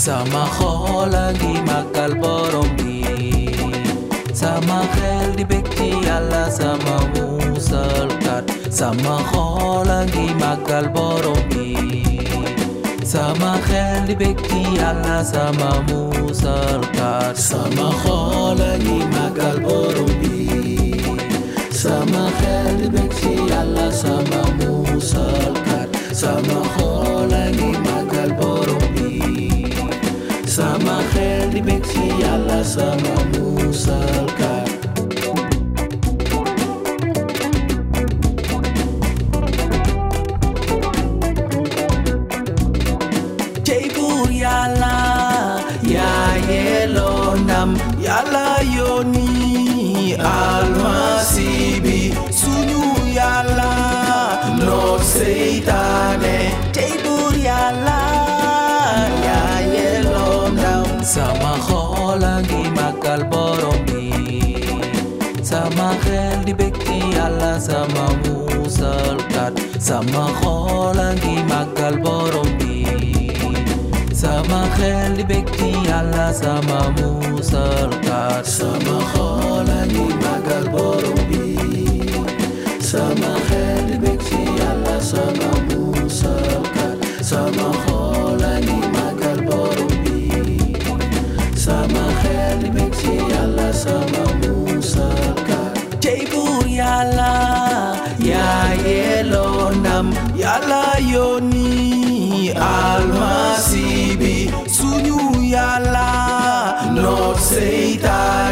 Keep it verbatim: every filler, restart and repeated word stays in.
sama xol a ngi màggal borom bi sama xel di bég ci Yàlla sama musalkat sama xol a ngi màggal borom bi sama xel di bég ci Yàlla sama musalkat sama xol a ngi màggal borom bi sama xel di bég ci Yàlla sama musalkat sama xol a ngi màggal borom bi sama xel di bég ci Yàlla sama musalkat cey buur Yàlla yaa yelloo ndam Yàlla yónni almasi bi suñu Yàlla noot seytaane cey buur Yàlla yaa yelloo ndam sama xol a ngi màggal borom bi sama xel di bég ci Yàlla sama musalkat sama xol a ngi màggal borom bi sama xel di bég ci Yàlla sama musalkat sama xol a ngi màggal borom bi sama xel di bég ci Yàlla sama musalkat sama xol a ngi màggal borom bi sama xel di bég ci Yàlla sama musalkat cey buur Yàlla yaa yelloo ndam Yàlla yónni almasi bi suñu Yàlla noot seytaan